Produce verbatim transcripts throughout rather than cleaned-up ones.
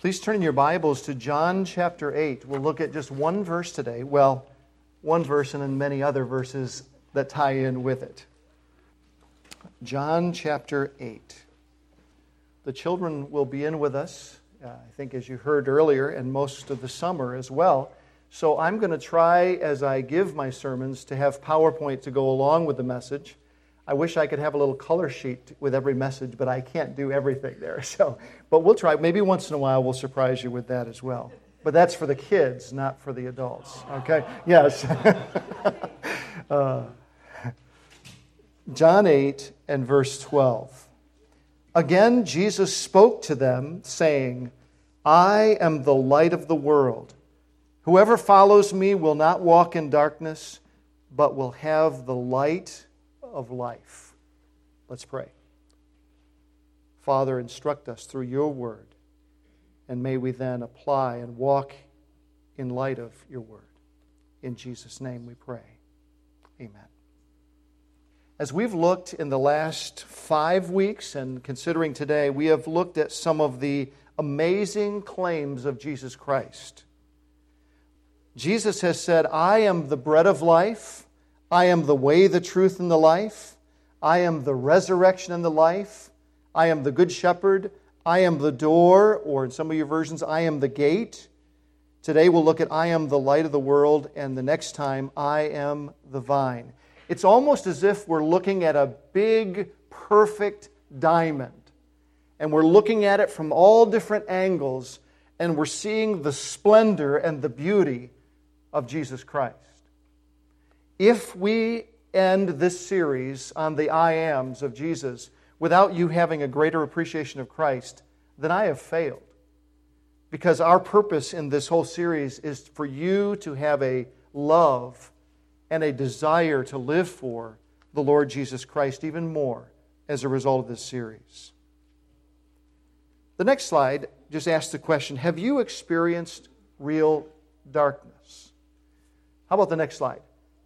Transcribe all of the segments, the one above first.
Please turn in your Bibles to John chapter eight. We'll look at just one verse today. Well, one verse and then many other verses that tie in with it. John chapter eight. The children will be in with us, uh, I think as you heard earlier, and most of the summer as well. So I'm going to try, as I give my sermons, to have PowerPoint to go along with the message. I wish I could have a little color sheet with every message, but I can't do everything there. So, but we'll try. Maybe once in a while we'll surprise you with that as well. But that's for the kids, not for the adults. Okay? Yes. uh, John eight and verse twelve. Again, Jesus spoke to them, saying, I am the light of the world. Whoever follows me will not walk in darkness, but will have the light of life. Let's pray. Father, instruct us through your word, and may we then apply and walk in light of your word. In Jesus' name we pray. Amen. As we've looked in the last five weeks, and considering today, we have looked at some of the amazing claims of Jesus Christ. Jesus has said, I am the bread of life. I am the way, the truth, and the life. I am the resurrection and the life. I am the good shepherd. I am the door, or in some of your versions, I am the gate. Today we'll look at I am the light of the world, and the next time, I am the vine. It's almost as if we're looking at a big, perfect diamond, and we're looking at it from all different angles, and we're seeing the splendor and the beauty of Jesus Christ. If we end this series on the I ams of Jesus without you having a greater appreciation of Christ, then I have failed. Because our purpose in this whole series is for you to have a love and a desire to live for the Lord Jesus Christ even more as a result of this series. The next slide just asks the question, have you experienced real darkness? How about the next slide?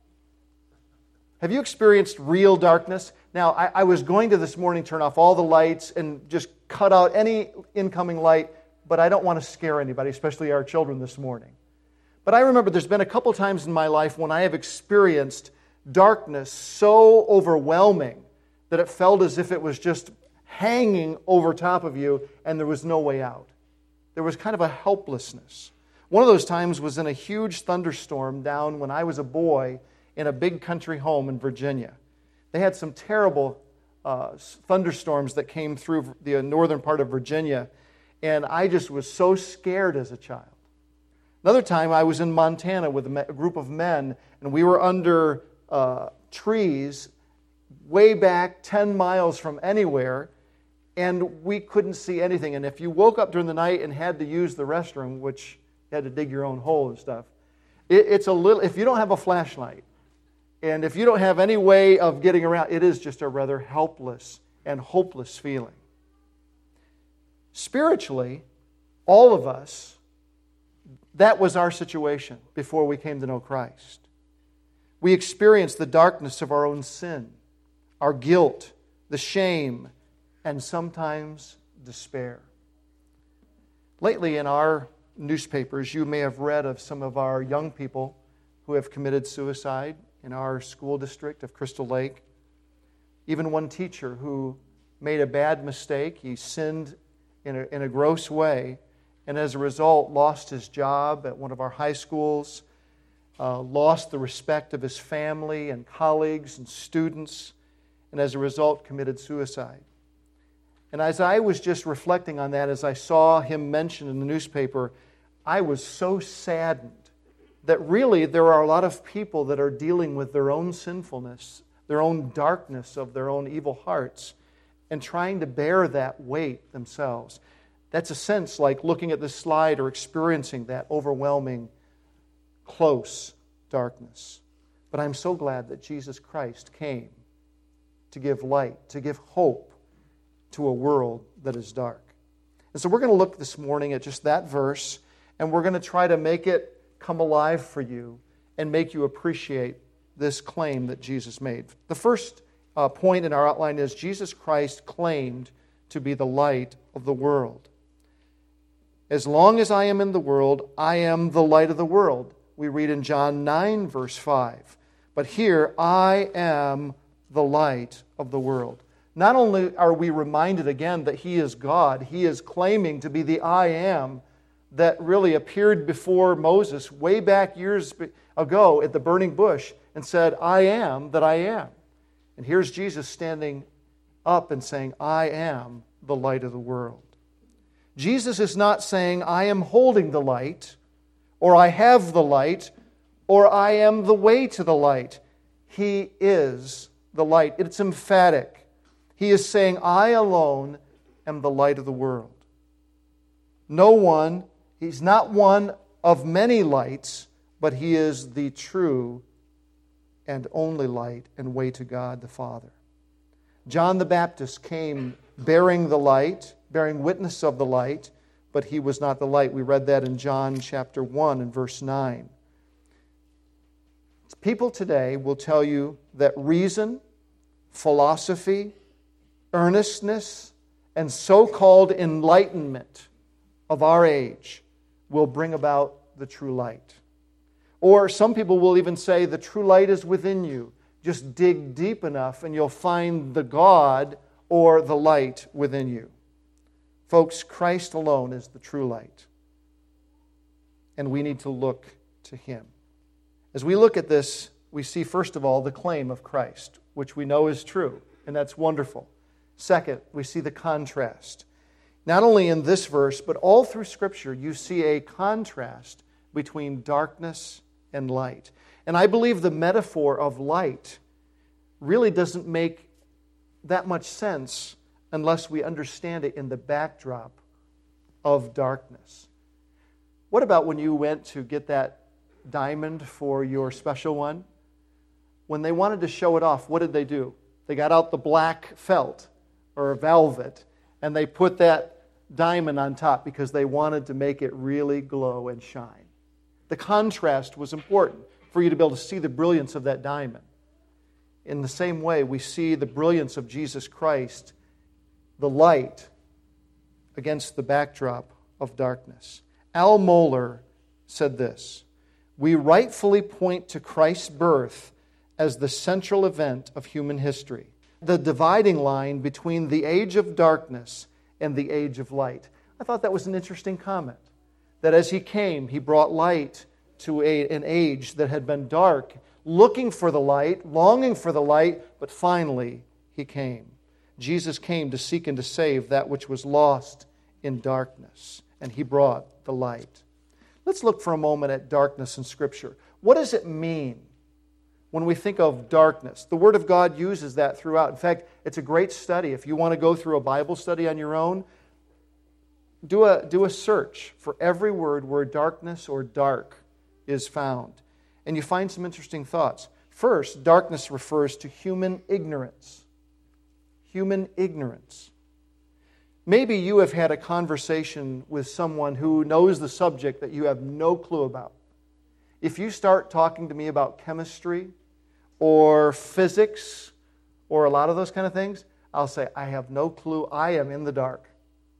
Have you experienced real darkness? Now, I, I was going to this morning turn off all the lights and just cut out any incoming light, but I don't want to scare anybody, especially our children this morning. But I remember there's been a couple times in my life when I have experienced darkness so overwhelming that it felt as if it was just hanging over top of you and there was no way out. There was kind of a helplessness. One of those times was in a huge thunderstorm down when I was a boy in a big country home in Virginia. They had some terrible uh, thunderstorms that came through the northern part of Virginia, and I just was so scared as a child. Another time I was in Montana with a group of men, and we were under uh, trees way back ten miles from anywhere, and we couldn't see anything. And if you woke up during the night and had to use the restroom, which you had to dig your own hole and stuff, it, it's a little, if you don't have a flashlight, and if you don't have any way of getting around, it is just a rather helpless and hopeless feeling. Spiritually, all of us, that was our situation before we came to know Christ. We experienced the darkness of our own sin, our guilt, the shame, and sometimes despair. Lately in our newspapers, you may have read of some of our young people who have committed suicide in our school district of Crystal Lake. Even one teacher who made a bad mistake. He sinned in a, in a gross way, and as a result lost his job at one of our high schools, uh, lost the respect of his family and colleagues and students, and as a result committed suicide. And as I was just reflecting on that, as I saw him mentioned in the newspaper, I was so saddened that really there are a lot of people that are dealing with their own sinfulness, their own darkness of their own evil hearts, and trying to bear that weight themselves. That's a sense like looking at this slide or experiencing that overwhelming, close darkness. But I'm so glad that Jesus Christ came to give light, to give hope to a world that is dark. And so we're going to look this morning at just that verse, and we're going to try to make it come alive for you and make you appreciate this claim that Jesus made. The first uh, point in our outline is Jesus Christ claimed to be the light of the world. As long as I am in the world, I am the light of the world. We read in John nine, verse five. But here, I am the light of the world. Not only are we reminded again that He is God, He is claiming to be the I am that really appeared before Moses way back years ago at the burning bush and said, I am that I am. And here's Jesus standing up and saying, I am the light of the world. Jesus is not saying, I am holding the light, or I have the light, or I am the way to the light. He is the light. It's emphatic. He is saying, I alone am the light of the world. No one, He's not one of many lights, but He is the true and only light and way to God the Father. John the Baptist came bearing the light, bearing witness of the light, but he was not the light. We read that in John chapter one and verse nine. People today will tell you that reason, philosophy, earnestness, and so-called enlightenment of our age will bring about the true light. Or some people will even say the true light is within you. Just dig deep enough and you'll find the God or the light within you. Folks, Christ alone is the true light. And we need to look to Him. As we look at this, we see first of all the claim of Christ, which we know is true, and that's wonderful. Second, we see the contrast. Not only in this verse, but all through Scripture, you see a contrast between darkness and light. And I believe the metaphor of light really doesn't make that much sense unless we understand it in the backdrop of darkness. What about when you went to get that diamond for your special one? When they wanted to show it off, what did they do? They got out the black felt or velvet and they put that diamond on top because they wanted to make it really glow and shine. The contrast was important for you to be able to see the brilliance of that diamond. In the same way, we see the brilliance of Jesus Christ, the light, against the backdrop of darkness. Al Mohler said this: we rightfully point to Christ's birth as the central event of human history, the dividing line between the age of darkness and the age of light. I thought that was an interesting comment, that as He came, He brought light to a, an age that had been dark, looking for the light, longing for the light, but finally He came. Jesus came to seek and to save that which was lost in darkness, and He brought the light. Let's look for a moment at darkness in Scripture. What does it mean when we think of darkness? The Word of God uses that throughout. In fact, it's a great study. If you want to go through a Bible study on your own, do a, do a search for every word where darkness or dark is found. And you find some interesting thoughts. First, darkness refers to human ignorance. Human ignorance. Maybe you have had a conversation with someone who knows the subject that you have no clue about. If you start talking to me about chemistry or physics or a lot of those kind of things, I'll say, I have no clue. I am in the dark.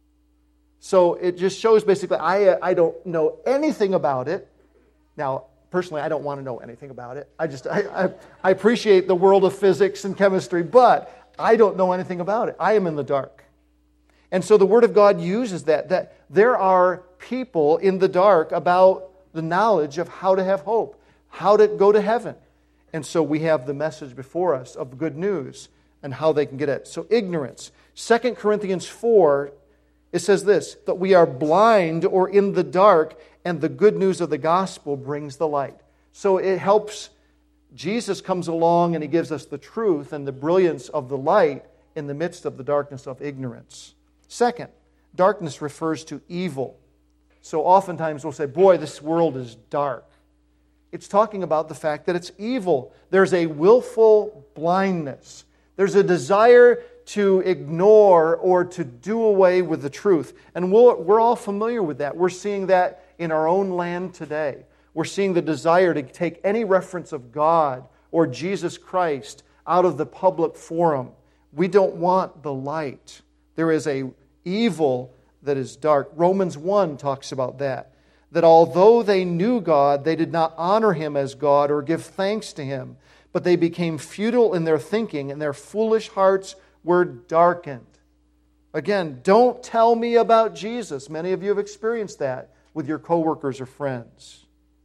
So it just shows basically I, I don't know anything about it. Now, personally, I don't want to know anything about it. I just I, I, I appreciate the world of physics and chemistry, but I don't know anything about it. I am in the dark. And so the Word of God uses that, that there are people in the dark about the knowledge of how to have hope, how to go to heaven. And so we have the message before us of good news and how they can get it. So ignorance. Second Corinthians four, it says this, that we are blind or in the dark, and the good news of the gospel brings the light. So it helps. Jesus comes along and He gives us the truth and the brilliance of the light in the midst of the darkness of ignorance. Second, darkness refers to evil. So oftentimes we'll say, boy, this world is dark. It's talking about the fact that it's evil. There's a willful blindness. There's a desire to ignore or to do away with the truth. And we'll, we're all familiar with that. We're seeing that in our own land today. We're seeing the desire to take any reference of God or Jesus Christ out of the public forum. We don't want the light. There is a evil that is dark. Romans one talks about that. That although they knew God, they did not honor Him as God or give thanks to Him, but they became futile in their thinking, and their foolish hearts were darkened. Again, don't tell me about Jesus. Many of you have experienced that with your coworkers or friends.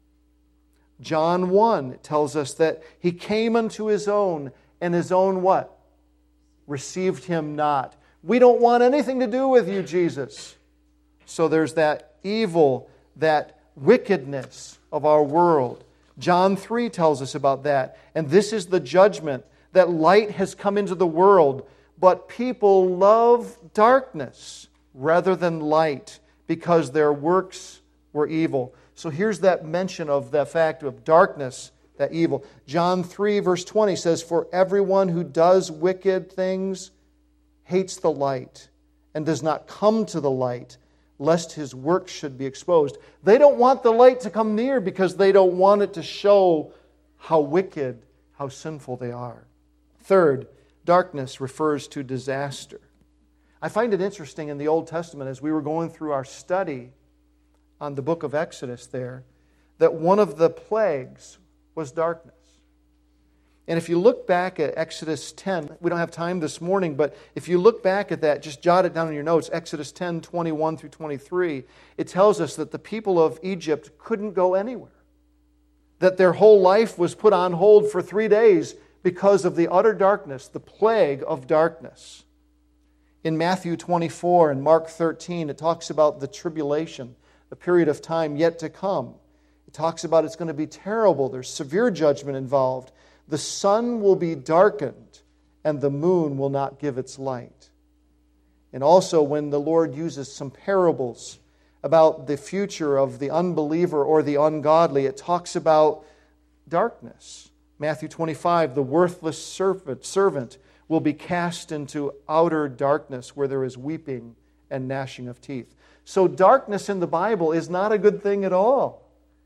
John one tells us that He came unto His own, and His own what? Received Him not. We don't want anything to do with you, Jesus. So there's that evil, that wickedness of our world. John three tells us about that. And this is the judgment, that light has come into the world, but people love darkness rather than light because their works were evil. So here's that mention of the fact of darkness, that evil. John three verse twenty says, "For everyone who does wicked things hates the light and does not come to the light, lest his works should be exposed." They don't want the light to come near because they don't want it to show how wicked, how sinful they are. Third, darkness refers to disaster. I find it interesting in the Old Testament, as we were going through our study on the book of Exodus there, that one of the plagues was darkness. And if you look back at Exodus ten, we don't have time this morning, but if you look back at that, just jot it down in your notes, Exodus ten, twenty-one through twenty-three, it tells us that the people of Egypt couldn't go anywhere. That their whole life was put on hold for three days because of the utter darkness, the plague of darkness. In Matthew twenty-four and Mark thirteen, it talks about the tribulation, the period of time yet to come. It talks about it's going to be terrible. There's severe judgment involved. The sun will be darkened, and the moon will not give its light. And also when the Lord uses some parables about the future of the unbeliever or the ungodly, it talks about darkness. Matthew twenty-five, the worthless servant, servant will be cast into outer darkness where there is weeping and gnashing of teeth. So darkness in the Bible is not a good thing at all.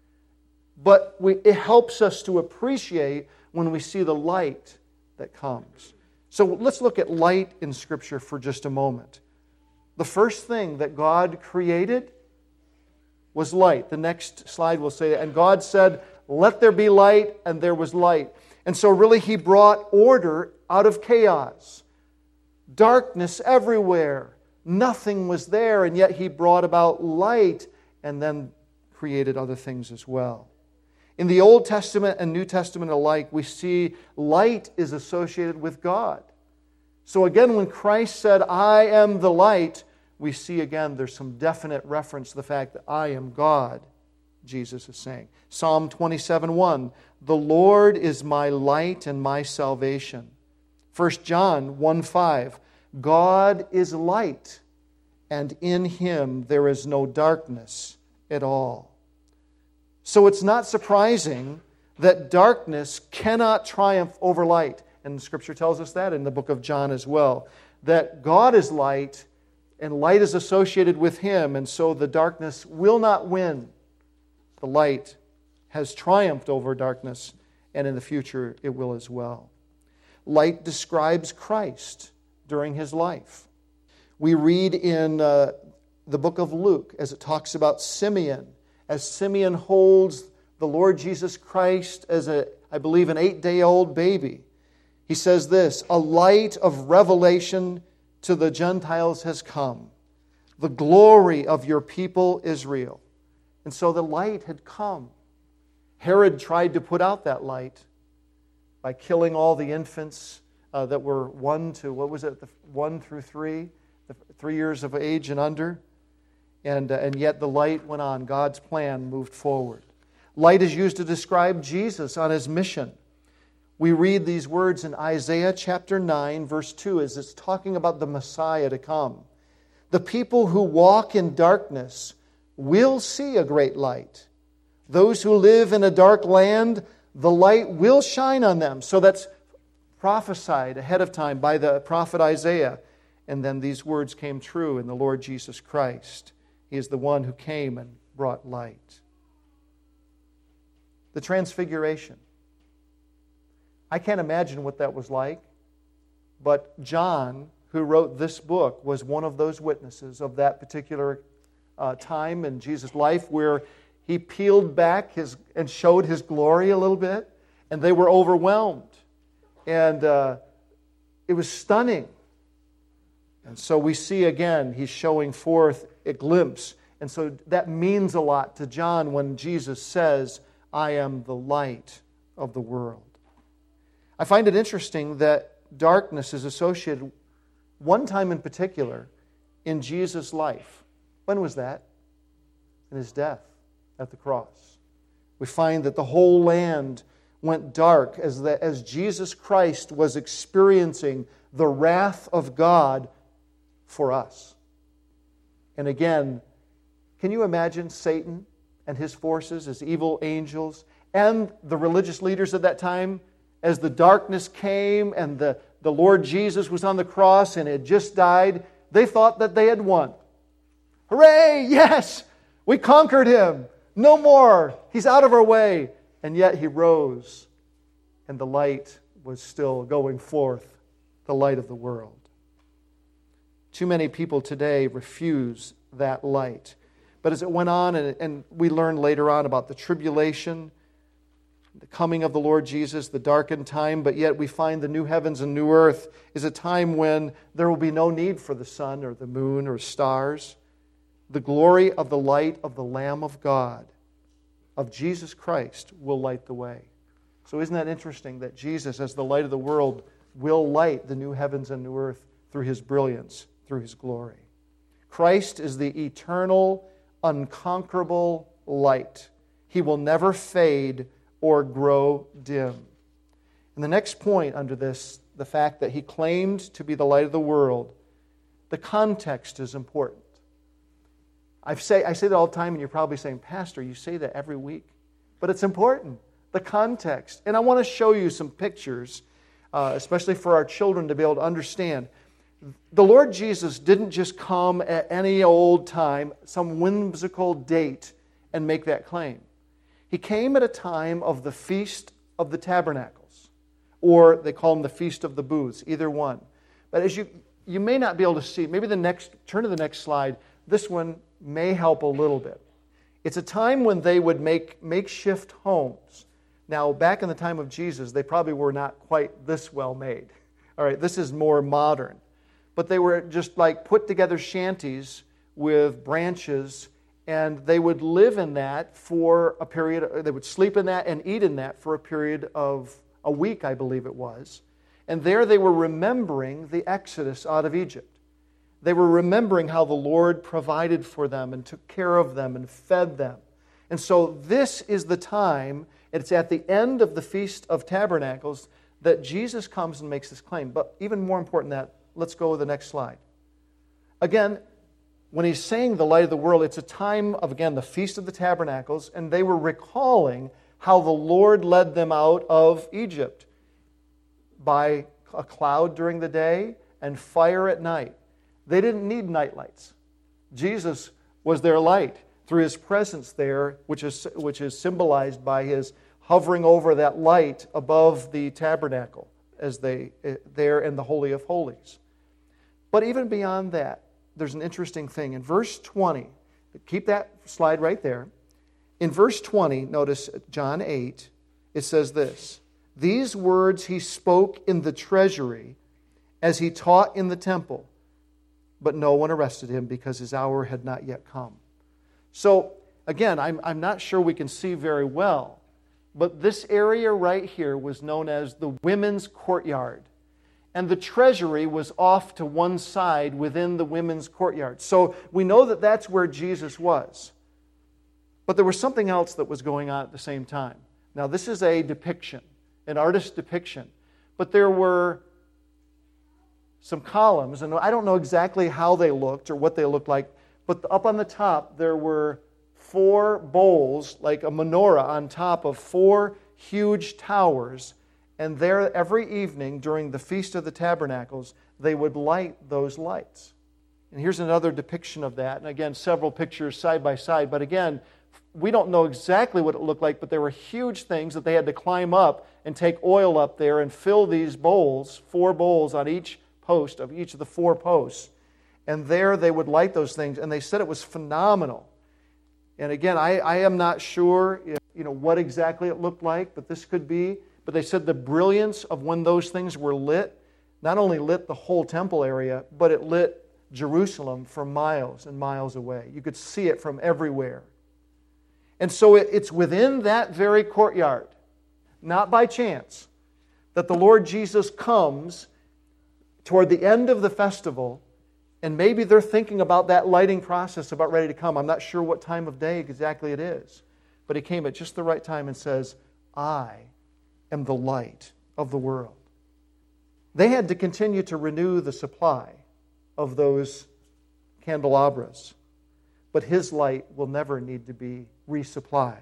But we, it helps us to appreciate when we see the light that comes. So let's look at light in Scripture for just a moment. The first thing that God created was light. The next slide will say that. And God said, "Let there be light," and there was light. And so really He brought order out of chaos. Darkness everywhere. Nothing was there, and yet He brought about light and then created other things as well. In the Old Testament and New Testament alike, we see light is associated with God. So again, when Christ said, "I am the light," we see again there's some definite reference to the fact that I am God, Jesus is saying. Psalm twenty-seven one, "The Lord is my light and my salvation." First John one five, "God is light, and in Him there is no darkness at all." So it's not surprising that darkness cannot triumph over light. And Scripture tells us that in the book of John as well. That God is light, and light is associated with Him, and so the darkness will not win. The light has triumphed over darkness, and in the future it will as well. Light describes Christ during His life. We read in uh, the book of Luke, as it talks about Simeon, as Simeon holds the Lord Jesus Christ as, a, I believe, an eight-day-old baby. He says this, "A light of revelation to the Gentiles has come, the glory of your people Israel." And so the light had come. Herod tried to put out that light by killing all the infants uh, that were one to, what was it, the one through three, the three years of age and under. And, uh, and yet the light went on. God's plan moved forward. Light is used to describe Jesus on His mission. We read these words in Isaiah chapter nine, verse two, as it's talking about the Messiah to come. "The people who walk in darkness will see a great light. Those who live in a dark land, the light will shine on them." So that's prophesied ahead of time by the prophet Isaiah. And then these words came true in the Lord Jesus Christ. He is the one who came and brought light. The Transfiguration. I can't imagine what that was like, but John, who wrote this book, was one of those witnesses of that particular uh, time in Jesus' life where he peeled back his and showed his glory a little bit, and they were overwhelmed. And uh, it was stunning. And so we see again, he's showing forth a glimpse. And so that means a lot to John when Jesus says, I am the light of the world. I find it interesting that darkness is associated one time in particular in Jesus' life. When was that? In his death at the cross. We find that the whole land went dark as, the, as Jesus Christ was experiencing the wrath of God for us. And again, can you imagine Satan and his forces as evil angels and the religious leaders at that time as the darkness came and the, the Lord Jesus was on the cross and had just died? They thought that they had won. Hooray! Yes! We conquered him. No more. He's out of our way. And yet he rose, and the light was still going forth, the light of the world. Too many people today refuse that light. But as it went on, and, and we learned later on about the tribulation, the coming of the Lord Jesus, the darkened time, but yet we find the new heavens and new earth is a time when there will be no need for the sun or the moon or stars. The glory of the light of the Lamb of God, of Jesus Christ, will light the way. So isn't that interesting that Jesus, as the light of the world, will light the new heavens and new earth through His brilliance, through His glory. Christ is the eternal, unconquerable light. He will never fade or grow dim. And the next point under this, the fact that He claimed to be the light of the world, the context is important. I say, I say that all the time, and you're probably saying, Pastor, you say that every week. But it's important, the context. And I want to show you some pictures, uh, especially for our children to be able to understand. The Lord Jesus didn't just come at any old time, some whimsical date, and make that claim. He came at a time of the Feast of the Tabernacles, or they call them the Feast of the Booths, either one. But as you, you may not be able to see, maybe the next, turn to the next slide, this one may help a little bit. It's a time when they would make makeshift homes. Now, back in the time of Jesus, they probably were not quite this well made. All right, this is more modern. But they were just like put together shanties with branches, and they would live in that for a period, they would sleep in that and eat in that for a period of a week, I believe it was. And there they were remembering the Exodus out of Egypt. They were remembering how the Lord provided for them and took care of them and fed them. And so this is the time, it's at the end of the Feast of Tabernacles, that Jesus comes and makes this claim. But even more important than that, let's go to the next slide. Again, when he's saying the light of the world, it's a time of, again, the Feast of the Tabernacles, and they were recalling how the Lord led them out of Egypt by a cloud during the day and fire at night. They didn't need night lights. Jesus was their light through His presence there, which is, which is symbolized by His hovering over that light above the tabernacle as they there in the Holy of Holies. But even beyond that, there's an interesting thing. In verse twenty, keep that slide right there. In verse twenty, notice John eight, it says this, "These words He spoke in the treasury as He taught in the temple, but no one arrested Him because His hour had not yet come." So, again, I'm, I'm not sure we can see very well, but this area right here was known as the women's courtyard. And the treasury was off to one side within the women's courtyard. So we know that that's where Jesus was. But there was something else that was going on at the same time. Now, this is a depiction, an artist's depiction. But there were some columns, and I don't know exactly how they looked or what they looked like, but up on the top there were four bowls, like a menorah on top of four huge towers, and there every evening during the Feast of the Tabernacles, they would light those lights. And here's another depiction of that, and again, several pictures side by side, but again, we don't know exactly what it looked like, but there were huge things that they had to climb up and take oil up there and fill these bowls, four bowls on each post of each of the four posts. And there they would light those things, and they said it was phenomenal. And again, I, I am not sure if, you know, what exactly it looked like, but this could be. But they said the brilliance of when those things were lit, not only lit the whole temple area, but it lit Jerusalem for miles and miles away. You could see it from everywhere. And so it, it's within that very courtyard, not by chance, that the Lord Jesus comes toward the end of the festival. And maybe they're thinking about that lighting process about ready to come. I'm not sure what time of day exactly it is. But He came at just the right time and says, I am the light of the world. They had to continue to renew the supply of those candelabras. But His light will never need to be resupplied.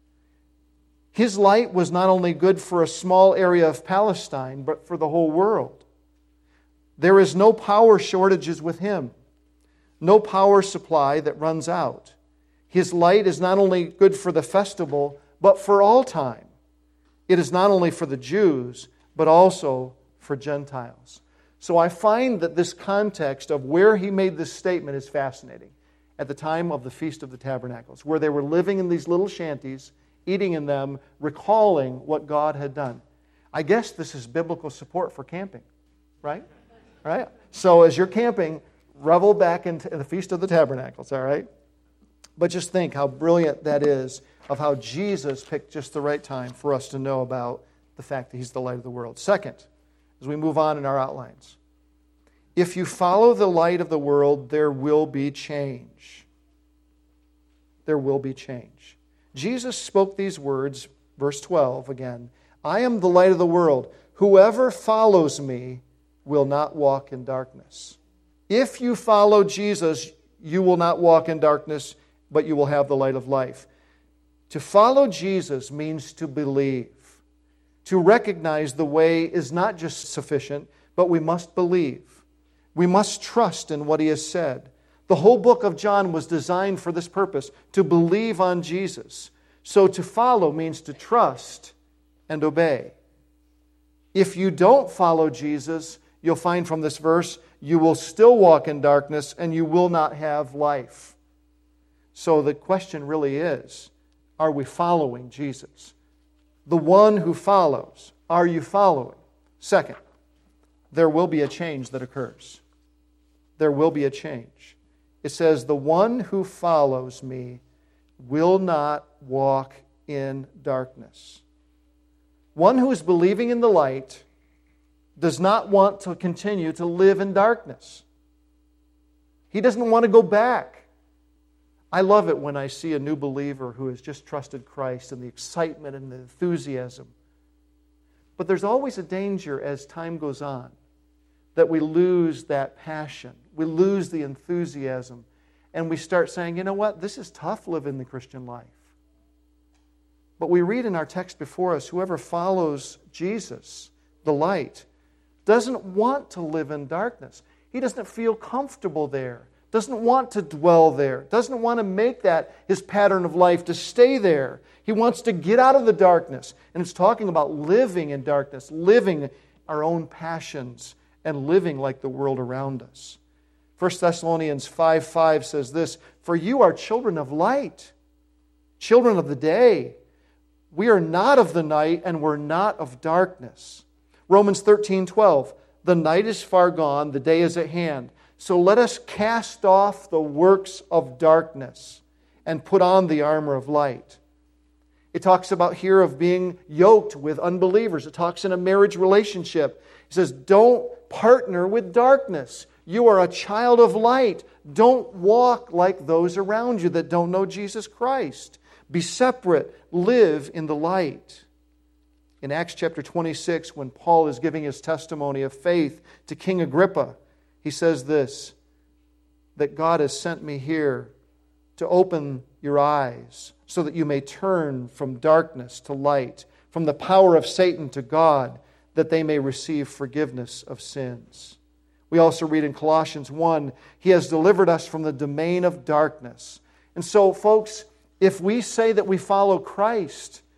His light was not only good for a small area of Palestine, but for the whole world. There is no power shortages with Him, no power supply that runs out. His light is not only good for the festival, but for all time. It is not only for the Jews, but also for Gentiles. So I find that this context of where He made this statement is fascinating. At the time of the Feast of the Tabernacles, where they were living in these little shanties, eating in them, recalling what God had done. I guess this is biblical support for camping, right? Right? So as you're camping, revel back into the Feast of the Tabernacles, all right? But just think how brilliant that is of how Jesus picked just the right time for us to know about the fact that He's the light of the world. Second, as we move on in our outlines, if you follow the light of the world, there will be change. There will be change. Jesus spoke these words, verse twelve again, I am the light of the world. Whoever follows me will not walk in darkness. If you follow Jesus, you will not walk in darkness, but you will have the light of life. To follow Jesus means to believe. To recognize the way is not just sufficient, but we must believe. We must trust in what He has said. The whole book of John was designed for this purpose, to believe on Jesus. So to follow means to trust and obey. If you don't follow Jesus, you'll find from this verse, you will still walk in darkness and you will not have life. So the question really is, are we following Jesus? The one who follows, are you following? Second, there will be a change that occurs. There will be a change. It says, the one who follows me will not walk in darkness. One who is believing in the light does not want to continue to live in darkness. He doesn't want to go back. I love it when I see a new believer who has just trusted Christ and the excitement and the enthusiasm. But there's always a danger as time goes on that we lose that passion. We lose the enthusiasm. And we start saying, you know what, this is tough living the Christian life. But we read in our text before us, whoever follows Jesus, the light, doesn't want to live in darkness. He doesn't feel comfortable there, doesn't want to dwell there, doesn't want to make that his pattern of life, to stay there. He wants to get out of the darkness. And it's talking about living in darkness, living our own passions, and living like the world around us. First Thessalonians five five says this, for you are children of light, children of the day. We are not of the night, and we're not of darkness. Romans thirteen twelve, the night is far gone, the day is at hand. So let us cast off the works of darkness and put on the armor of light. It talks about here of being yoked with unbelievers. It talks in a marriage relationship. It says, don't partner with darkness. You are a child of light. Don't walk like those around you that don't know Jesus Christ. Be separate. Live in the light. In Acts chapter twenty-six, when Paul is giving his testimony of faith to King Agrippa, he says this, that God has sent me here to open your eyes so that you may turn from darkness to light, from the power of Satan to God, that they may receive forgiveness of sins. We also read in Colossians one, He has delivered us from the domain of darkness. And so, folks, if we say that we follow Christ,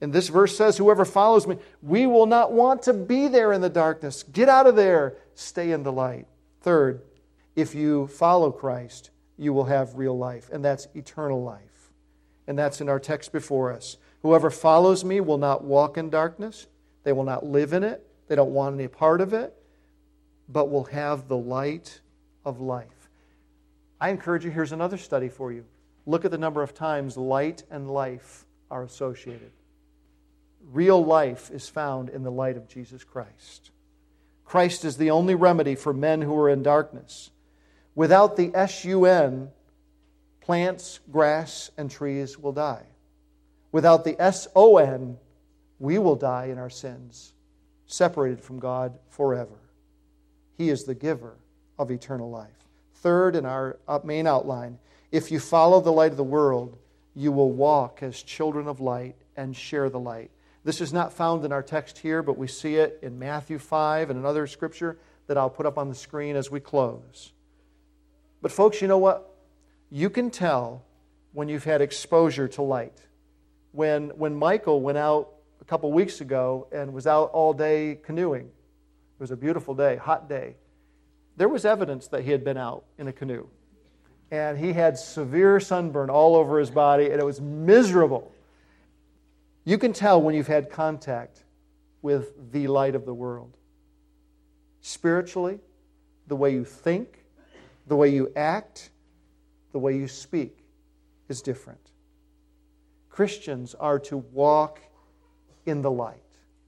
And this verse says, whoever follows me, we will not want to be there in the darkness. Get out of there. Stay in the light. Third, if you follow Christ, you will have real life, and that's eternal life. And that's in our text before us. Whoever follows me will not walk in darkness. They will not live in it. They don't want any part of it, but will have the light of life. I encourage you, here's another study for you. Look at the number of times light and life are associated. Real life is found in the light of Jesus Christ. Christ is the only remedy for men who are in darkness. Without the S U N, plants, grass, and trees will die. Without the S O N, we will die in our sins, separated from God forever. He is the giver of eternal life. Third, in our main outline, if you follow the light of the world, you will walk as children of light and share the light. This is not found in our text here, but we see it in Matthew five and another scripture that I'll put up on the screen as we close. But folks, you know what? You can tell when you've had exposure to light. When, when Michael went out a couple weeks ago and was out all day canoeing, it was a beautiful day, hot day, there was evidence that he had been out in a canoe. And he had severe sunburn all over his body, and it was miserable. You can tell when you've had contact with the light of the world. Spiritually, the way you think, the way you act, the way you speak is different. Christians are to walk in the light.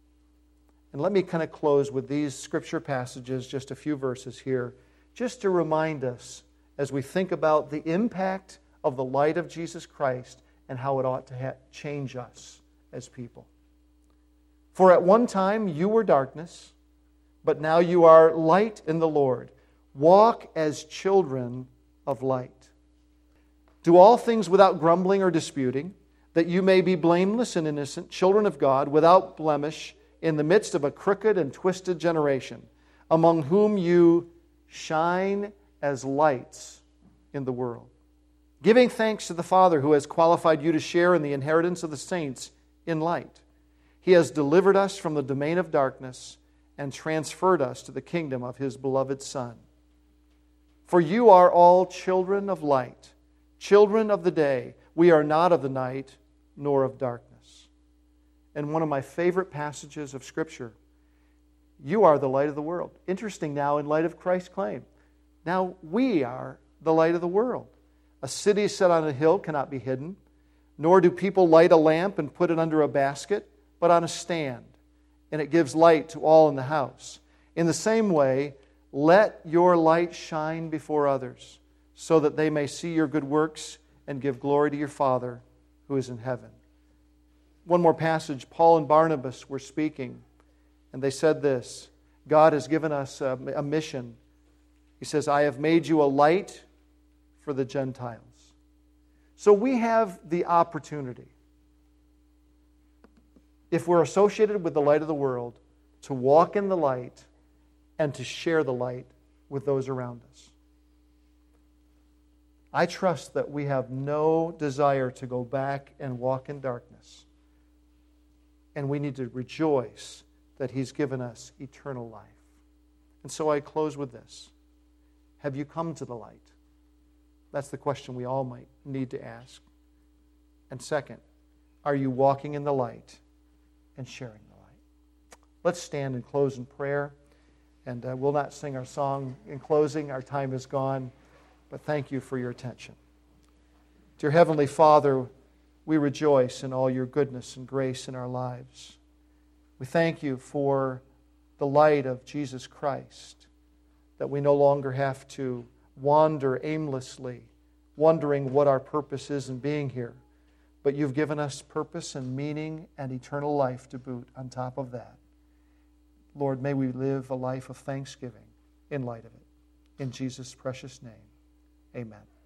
And let me kind of close with these scripture passages, just a few verses here, just to remind us as we think about the impact of the light of Jesus Christ and how it ought to ha- change us as people. For at one time you were darkness, but now you are light in the Lord. Walk as children of light. Do all things without grumbling or disputing, that you may be blameless and innocent, children of God, without blemish, in the midst of a crooked and twisted generation, among whom you shine as lights in the world, giving thanks to the Father who has qualified you to share in the inheritance of the saints in light. He has delivered us from the domain of darkness and transferred us to the kingdom of His beloved Son. For you are all children of light, children of the day. We are not of the night, nor of darkness. And one of my favorite passages of Scripture, you are the light of the world. Interesting now in light of Christ's claim. Now we are the light of the world. A city set on a hill cannot be hidden, nor do people light a lamp and put it under a basket, but on a stand, and it gives light to all in the house. In the same way, let your light shine before others, so that they may see your good works and give glory to your Father who is in heaven. One more passage, Paul and Barnabas were speaking, and they said this, God has given us a, a mission. He says, I have made you a light for the Gentiles. So we have the opportunity, if we're associated with the light of the world, to walk in the light and to share the light with those around us. I trust that we have no desire to go back and walk in darkness. And we need to rejoice that He's given us eternal life. And so I close with this. Have you come to the light? That's the question we all might need to ask. And second, are you walking in the light and sharing the light? Let's stand and close in prayer. And uh, we'll not sing our song in closing. Our time is gone. But thank you for your attention. Dear Heavenly Father, we rejoice in all your goodness and grace in our lives. We thank you for the light of Jesus Christ, that we no longer have to wander aimlessly, wondering what our purpose is in being here. But you've given us purpose and meaning and eternal life to boot on top of that. Lord, may we live a life of thanksgiving in light of it. In Jesus' precious name, amen.